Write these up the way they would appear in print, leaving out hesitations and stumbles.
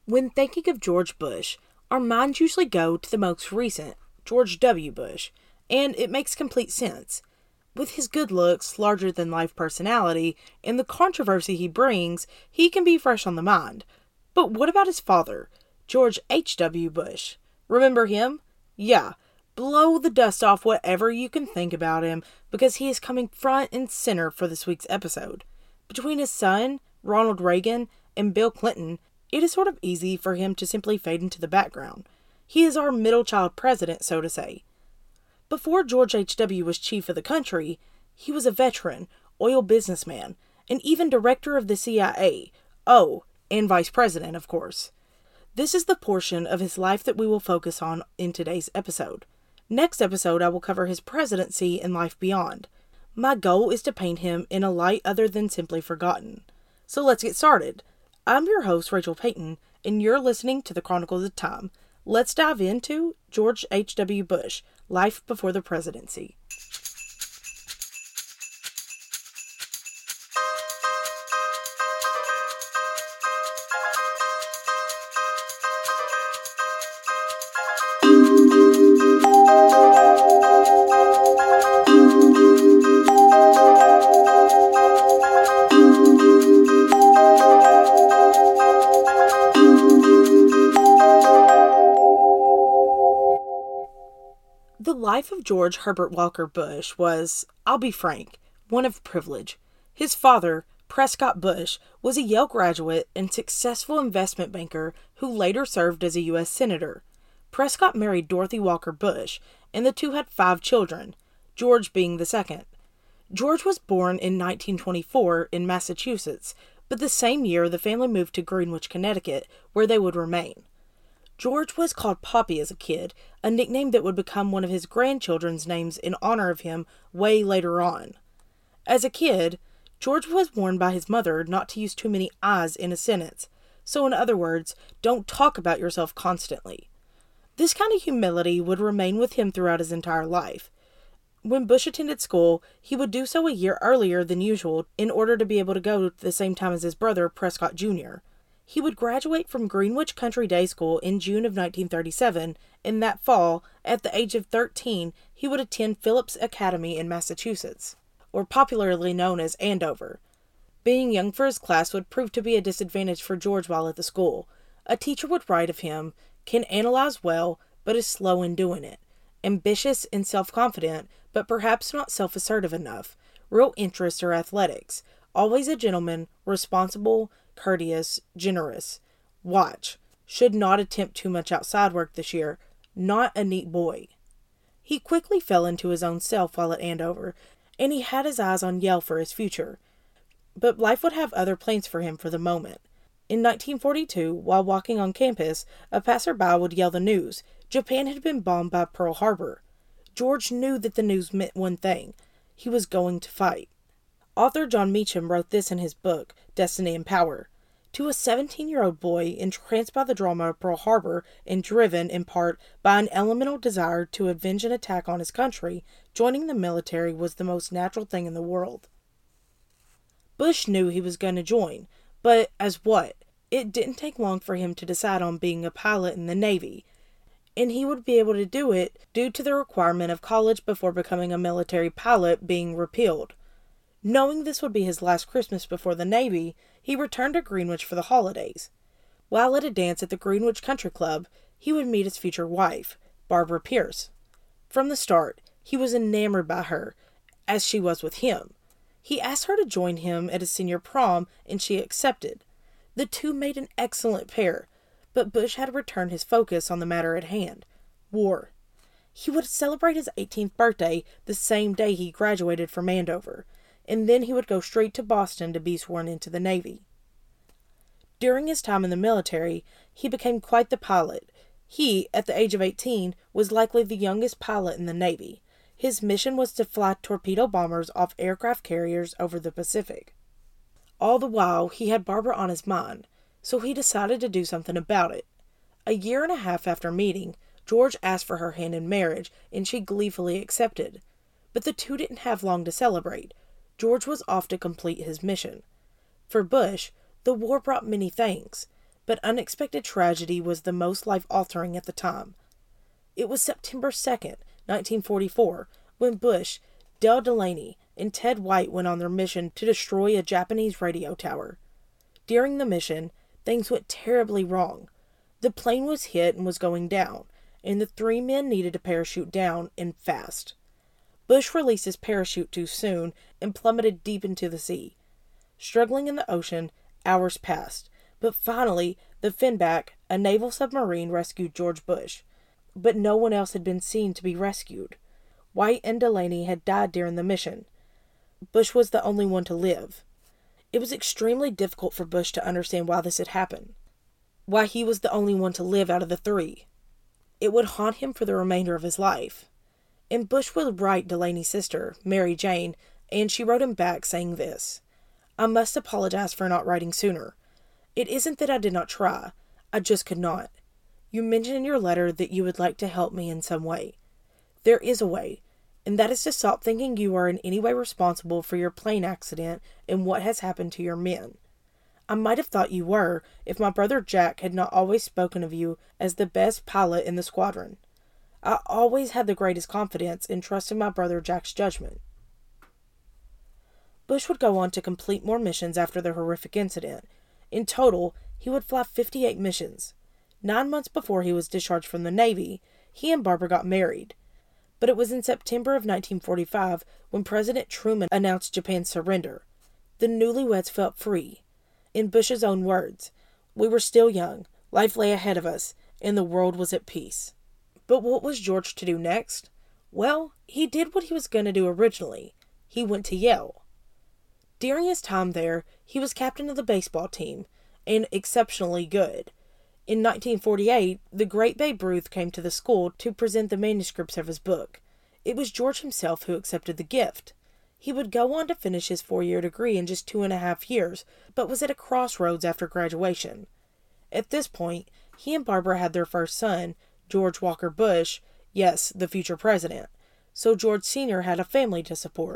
When thinking of George Bush, our minds usually go to the most recent, George W. Bush, and it makes complete sense. With his good looks, larger than life personality, and the controversy he brings, he can be fresh on the mind. But what about his father, George H.W. Bush? Remember him? Yeah, blow the dust off whatever you can think about him, because he is coming front and center for this week's episode. Between his son, Ronald Reagan, and Bill Clinton, it is sort of easy for him to simply fade into the background. He is our middle child president, so to say. Before George H.W. was chief of the country, he was a veteran, oil businessman, and even director of the CIA. Oh, and vice president, of course. This is the portion of his life that we will focus on in today's episode. Next episode, I will cover his presidency and life beyond. My goal is to paint him in a light other than simply forgotten. So let's get started. I'm your host, Rachel Payton, and you're listening to the Chronicles of Time. Let's dive into George H.W. Bush, Life Before the Presidency. The life of George Herbert Walker Bush was, I'll be frank, one of privilege. His father, Prescott Bush, was a Yale graduate and successful investment banker who later served as a U.S. Senator. Prescott married Dorothy Walker Bush, and the two had 5 children, George being the second. George was born in 1924 in Massachusetts, but the same year the family moved to Greenwich, Connecticut, where they would remain. George was called Poppy as a kid, a nickname that would become one of his grandchildren's names in honor of him way later on. As a kid, George was warned by his mother not to use too many I's in a sentence, so in other words, don't talk about yourself constantly. This kind of humility would remain with him throughout his entire life. When Bush attended school, he would do so a year earlier than usual in order to be able to go at the same time as his brother, Prescott Jr. He would graduate from Greenwich Country Day School in June of 1937, and that fall, at the age of 13, he would attend Phillips Academy in Massachusetts, or popularly known as Andover. Being young for his class would prove to be a disadvantage for George while at the school. A teacher would write of him, can analyze well, but is slow in doing it. Ambitious and self-confident, but perhaps not self-assertive enough. Real interests are athletics. Always a gentleman, responsible, courteous, generous. Watch. Should not attempt too much outside work this year. Not a neat boy. He quickly fell into his own self while at Andover, and he had his eyes on Yale for his future. But life would have other plans for him for the moment. In 1942, while walking on campus, a passerby would yell the news. Japan had been bombed by Pearl Harbor. George knew that the news meant one thing. He was going to fight. Author John Meacham wrote this in his book, Destiny and Power. To a 17-year-old boy entranced by the drama of Pearl Harbor and driven, in part, by an elemental desire to avenge an attack on his country, joining the military was the most natural thing in the world. Bush knew he was going to join, but as what? It didn't take long for him to decide on being a pilot in the Navy, and he would be able to do it due to the requirement of college before becoming a military pilot being repealed. Knowing this would be his last Christmas before the Navy, he returned to Greenwich for the holidays. While at a dance at the Greenwich Country Club, he would meet his future wife, Barbara Pierce. From the start, he was enamored by her, as she was with him. He asked her to join him at his senior prom, and she accepted. The two made an excellent pair, but Bush had returned his focus on the matter at hand, war. He would celebrate his 18th birthday the same day he graduated from Andover, and then he would go straight to Boston to be sworn into the Navy. During his time in the military, he became quite the pilot. He, at the age of 18, was likely the youngest pilot in the Navy. His mission was to fly torpedo bombers off aircraft carriers over the Pacific. All the while, he had Barbara on his mind, so he decided to do something about it. A year and a half after meeting, George asked for her hand in marriage, and she gleefully accepted. But the two didn't have long to celebrate. George was off to complete his mission. For Bush, the war brought many things. But unexpected tragedy was the most life-altering at the time. It was September 2nd, 1944, when Bush, Dale Delaney, and Ted White went on their mission to destroy a Japanese radio tower. During the mission, things went terribly wrong. The plane was hit and was going down, and the three men needed to parachute down, and fast. Bush released his parachute too soon and plummeted deep into the sea. Struggling in the ocean, hours passed, but finally the Finback, a naval submarine, rescued George Bush. But no one else had been seen to be rescued. White and Delaney had died during the mission. Bush was the only one to live. It was extremely difficult for Bush to understand why this had happened. Why he was the only one to live out of the three. It would haunt him for the remainder of his life. And Bush would write Delaney's sister, Mary Jane, and she wrote him back saying this: "I must apologize for not writing sooner. It isn't that I did not try. I just could not. You mentioned in your letter that you would like to help me in some way. There is a way, and that is to stop thinking you are in any way responsible for your plane accident and what has happened to your men. I might have thought you were if my brother Jack had not always spoken of you as the best pilot in the squadron. I always had the greatest confidence and trust in my brother Jack's judgment." Bush would go on to complete more missions after the horrific incident. In total, he would fly 58 missions. 9 months before he was discharged from the Navy, he and Barbara got married. But it was in September of 1945 when President Truman announced Japan's surrender. The newlyweds felt free. In Bush's own words, "We were still young, life lay ahead of us, and the world was at peace." But what was George to do next? Well, he did what he was going to do originally. He went to Yale. During his time there, he was captain of the baseball team, and exceptionally good. In 1948, the great Babe Ruth came to the school to present the manuscripts of his book. It was George himself who accepted the gift. He would go on to finish his 4-year degree in just 2.5 years, but was at a crossroads after graduation. At this point, he and Barbara had their first son, George Walker Bush, yes, the future president, so George Sr. had a family to support.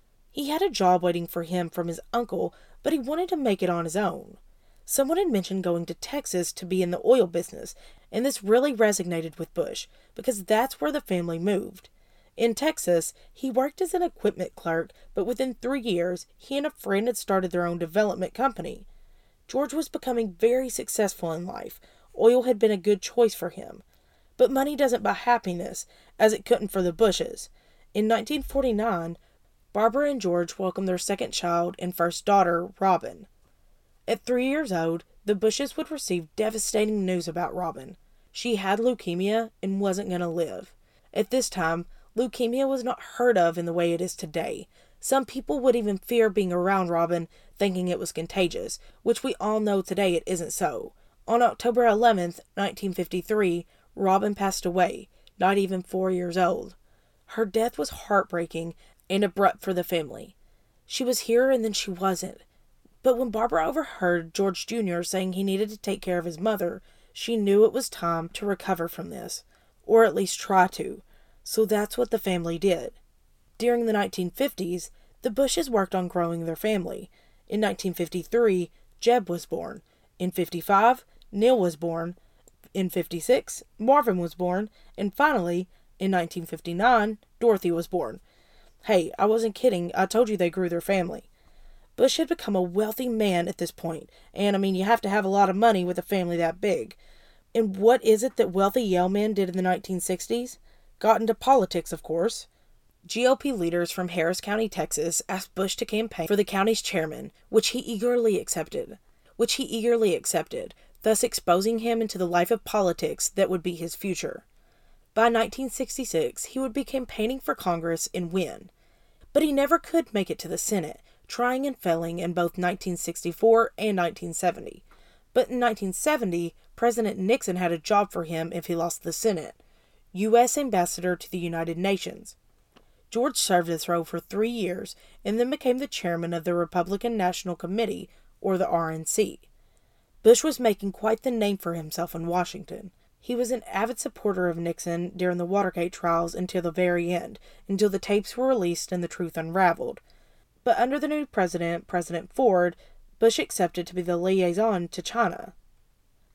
He had a job waiting for him from his uncle, but he wanted to make it on his own. Someone had mentioned going to Texas to be in the oil business, and this really resonated with Bush, because that's where the family moved. In Texas, he worked as an equipment clerk, but within 3 years, he and a friend had started their own development company. George was becoming very successful in life. Oil had been a good choice for him. But money doesn't buy happiness, as it couldn't for the Bushes. In 1949, Barbara and George welcomed their second child and first daughter, Robin. At 3 years old, the Bushes would receive devastating news about Robin. She had leukemia and wasn't going to live. At this time, leukemia was not heard of in the way it is today. Some people would even fear being around Robin, thinking it was contagious, which we all know today it isn't so. On October 11th, 1953, Robin passed away, not even 4 years old. Her death was heartbreaking and abrupt for the family. She was here and then she wasn't. But when Barbara overheard George Jr. saying he needed to take care of his mother, she knew it was time to recover from this, or at least try to. So that's what the family did. During the 1950s, the Bushes worked on growing their family. In 1953, Jeb was born. In 55, Neil was born. In 56, Marvin was born. And finally, in 1959, Dorothy was born. Hey, I wasn't kidding. I told you they grew their family. Bush had become a wealthy man at this point, and you have to have a lot of money with a family that big. And what is it that wealthy Yale men did in the 1960s? Got into politics, of course. GOP leaders from Harris County, Texas, asked Bush to campaign for the county's chairman, which he eagerly accepted, thus exposing him into the life of politics that would be his future. By 1966, he would be campaigning for Congress and win. But he never could make it to the Senate, trying and failing in both 1964 and 1970. But in 1970, President Nixon had a job for him if he lost the Senate: U.S. Ambassador to the United Nations. George served this role for 3 years and then became the chairman of the Republican National Committee, or the RNC. Bush was making quite the name for himself in Washington. He was an avid supporter of Nixon during the Watergate trials until the very end, until the tapes were released and the truth unraveled. But under the new president, President Ford, Bush accepted to be the liaison to China.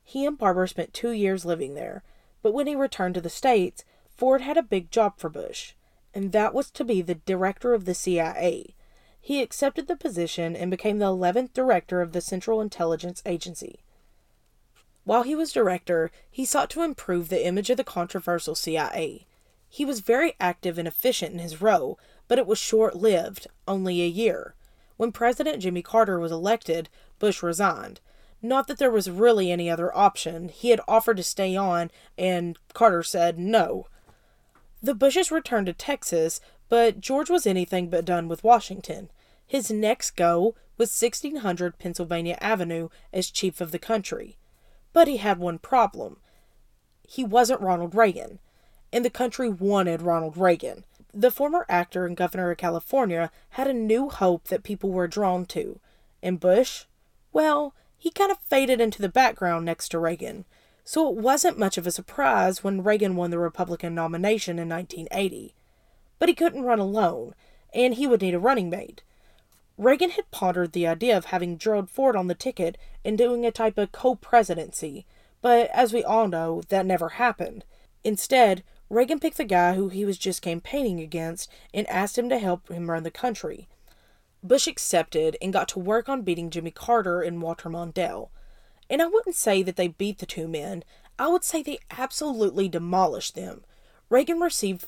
He and Barber spent 2 years living there, but when he returned to the States, Ford had a big job for Bush, and that was to be the director of the CIA. He accepted the position and became the 11th director of the Central Intelligence Agency. While he was director, he sought to improve the image of the controversial CIA. He was very active and efficient in his role, but it was short-lived, only a year. When President Jimmy Carter was elected, Bush resigned. Not that there was really any other option. He had offered to stay on, and Carter said no. The Bushes returned to Texas, but George was anything but done with Washington. His next go was 1600 Pennsylvania Avenue as chief of the country. But he had one problem. He wasn't Ronald Reagan, and the country wanted Ronald Reagan. The former actor and governor of California had a new hope that people were drawn to. And Bush? Well, he kind of faded into the background next to Reagan. So it wasn't much of a surprise when Reagan won the Republican nomination in 1980. But he couldn't run alone, and he would need a running mate. Reagan had pondered the idea of having Gerald Ford on the ticket and doing a type of co-presidency, but as we all know, that never happened. Instead, Reagan picked the guy who he was just campaigning against and asked him to help him run the country. Bush accepted and got to work on beating Jimmy Carter and Walter Mondale. And I wouldn't say that they beat the two men, I would say they absolutely demolished them. Reagan received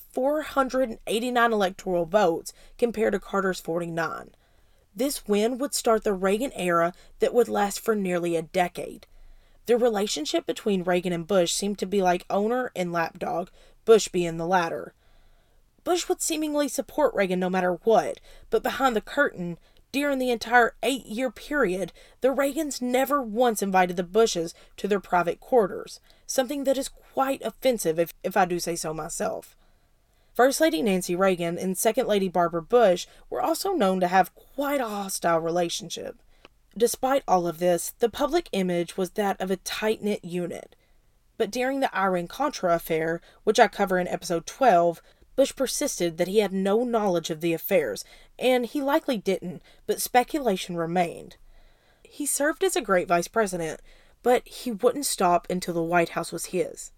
489 electoral votes compared to Carter's 49. This win would start the Reagan era that would last for nearly a decade. The relationship between Reagan and Bush seemed to be like owner and lapdog, Bush being the latter. Bush would seemingly support Reagan no matter what, but behind the curtain, during the entire 8-year period, the Reagans never once invited the Bushes to their private quarters, something that is quite offensive if I do say so myself. First Lady Nancy Reagan and Second Lady Barbara Bush were also known to have quite a hostile relationship. Despite all of this, the public image was that of a tight-knit unit. But during the Iran-Contra affair, which I cover in episode 12, Bush persisted that he had no knowledge of the affairs, and he likely didn't, but speculation remained. He served as a great vice president, but he wouldn't stop until the White House was his.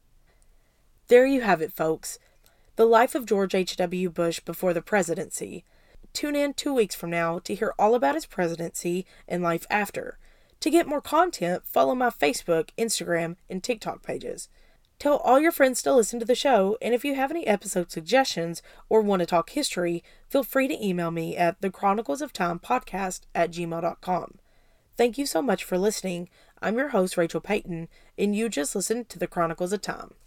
There you have it, folks. The life of George H.W. Bush before the presidency. Tune in 2 weeks from now to hear all about his presidency and life after. To get more content, follow my Facebook, Instagram, and TikTok pages. Tell all your friends to listen to the show, and if you have any episode suggestions or want to talk history, feel free to email me at thechroniclesoftimepodcast@gmail.com. Thank you so much for listening. I'm your host, Rachel Payton, and you just listened to The Chronicles of Time.